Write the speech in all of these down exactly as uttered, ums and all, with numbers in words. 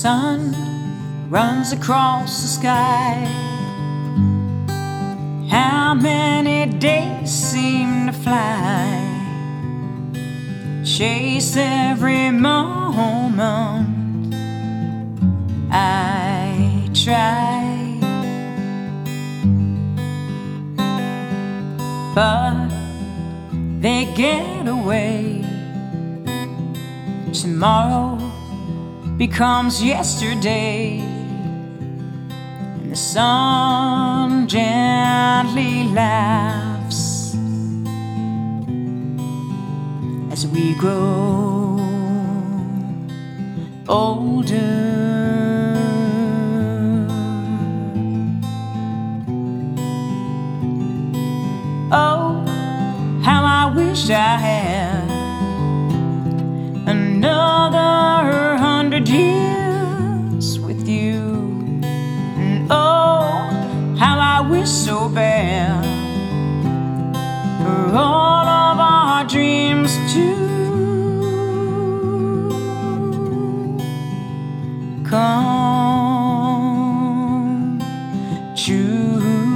sun runs across the sky. How many days seem to fly? Chase every moment I try, but they get away. Tomorrow becomes yesterday, and the sun gently laughs as we grow older. Oh, how I wish I had another hundred years with you. And oh, how I wish so bad for all of our dreams to come true.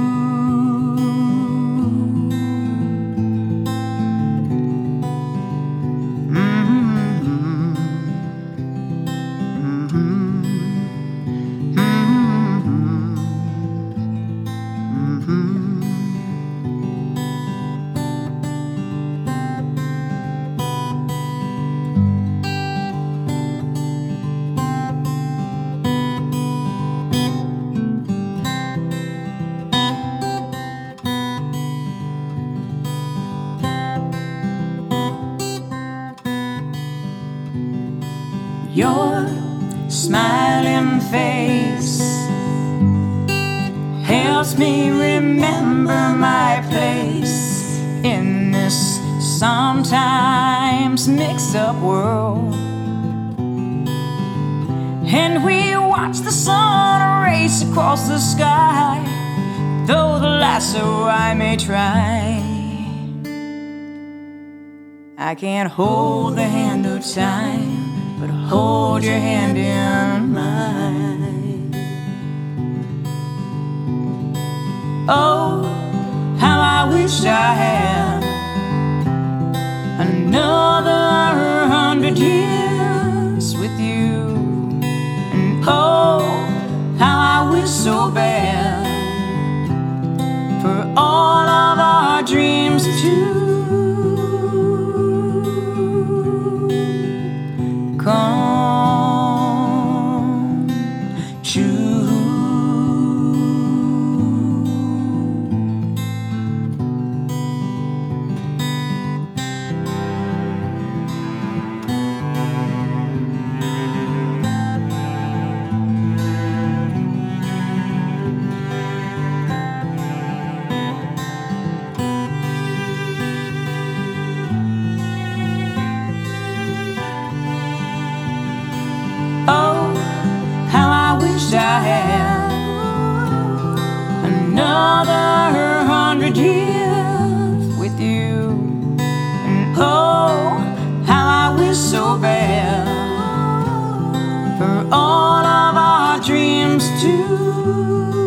Your smiling face helps me remember my place in this sometimes mixed-up world. And we watch the sun race across the sky, though the lasso I may try, I can't hold the hand of time, but hold your hand in mine. Oh, how I wish I had another hundred years with you. And oh, how I wish so bad for all of our dreams to come true. I had another hundred years with you. And oh, how I wish so bad for all of our dreams to